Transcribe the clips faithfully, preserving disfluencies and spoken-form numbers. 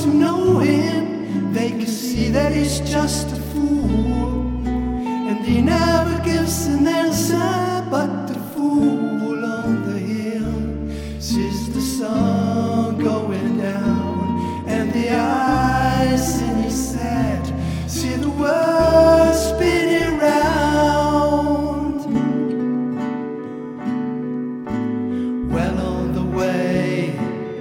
ones who know him, they can see that he's just a fool, and he never gives an answer. But the fool on the hill sees the sun going down, and the eyes in his head see the world spinning round. Well on the way,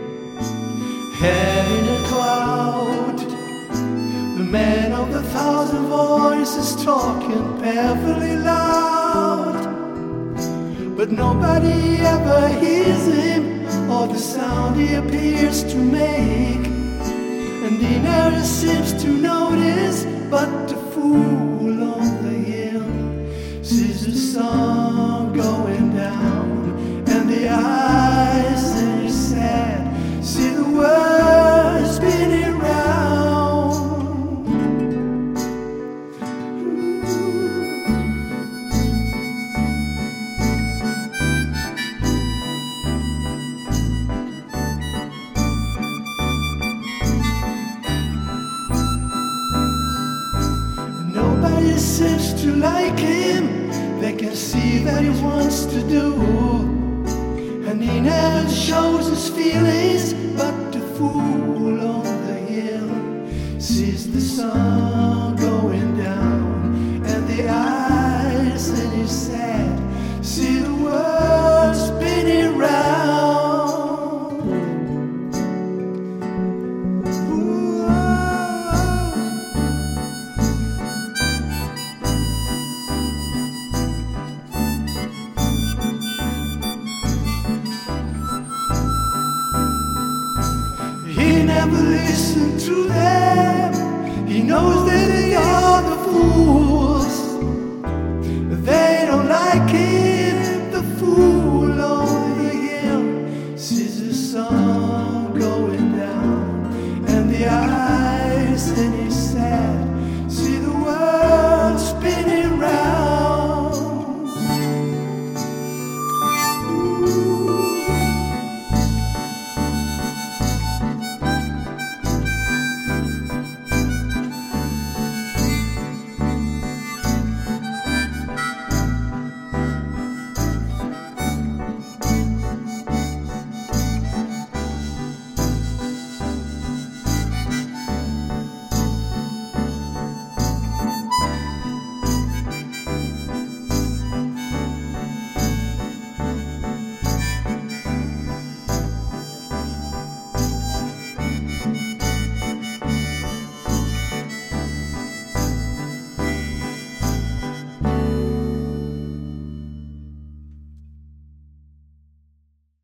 head in a cloud, the man of the thousand voices talking perfectly loud, but nobody ever hears him or the sound he appears to make, and he never seems to notice. But the fool on the hill sees the sun going down, and the eyes in his head see the world spinning round. Nobody seems to like him. They can see that he wants to do, and he never shows his feelings. But the fool on the hill sees the sun going down, and the eyes in his head see the world spinning round. He never listened to them. He knows that they are the fools. They don't like him. The fool on the hill sees the sun